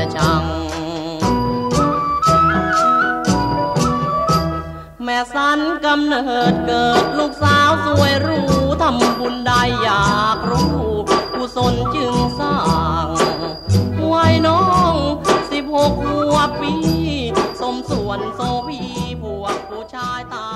ชังแม่สันกำเนิดเกิดลูกสาวสวยรู้ทำบุญได้อยากรู้กุศลจึงสร้างวัยน้อง16 ขวบปีสมส่วนโซพีพวกผู้ชายตา